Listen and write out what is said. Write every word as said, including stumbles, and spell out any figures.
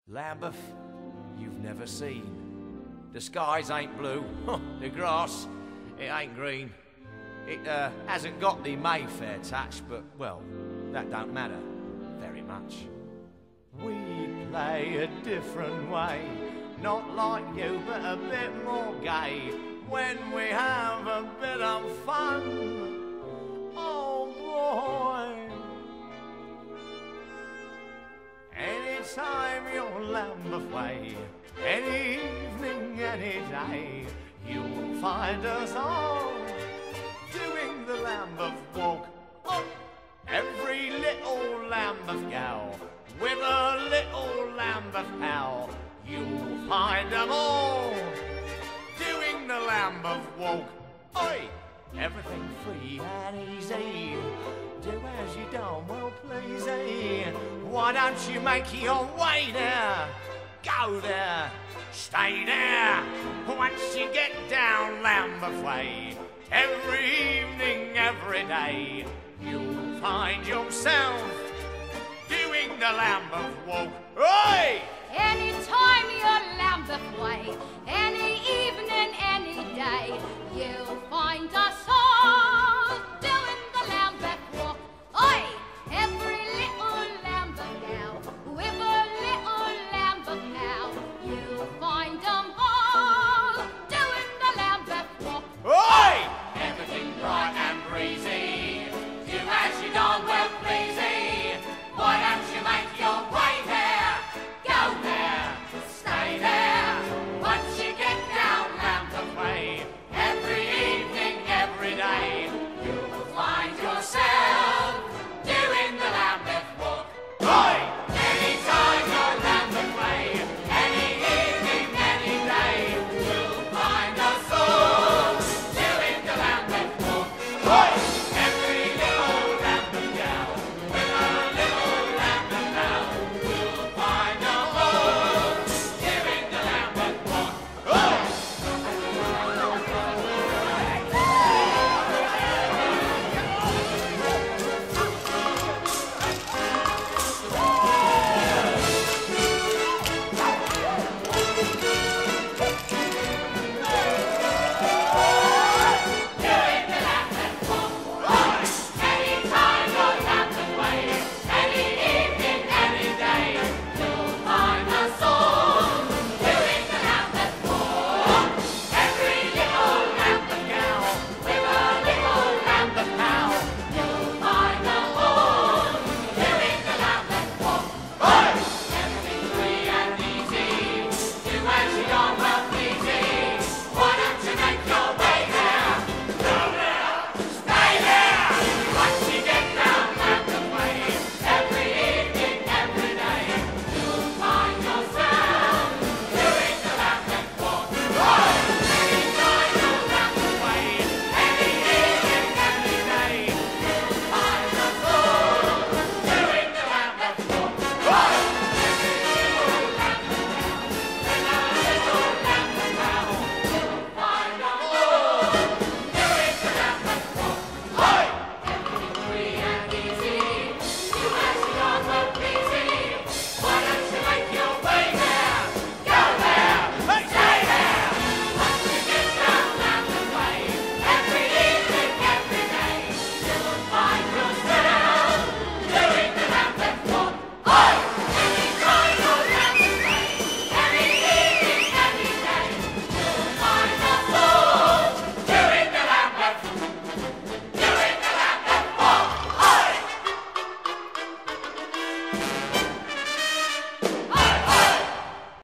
Lambeth, you've never seen. The skies ain't blue, the grass, it ain't green. It uh, hasn't got the Mayfair touch, but, well, that don't matter very much. We play a different way, not like you, but a bit more gay. When we have a bit of fun, oh boy. Anytime you're Lambeth way, any evening, any day, you'll find us all doing the Lambeth walk. Oh, every little Lambeth gal with a little Lambeth pal, you'll find them all doing the Lambeth walk. Oi! Everything free and easy. Do as you don't, well please, eh? Why don't you make your way there? Go there, stay there. Once you get down Lambeth way, every evening, every day, you'll find yourself doing the Lambeth walk.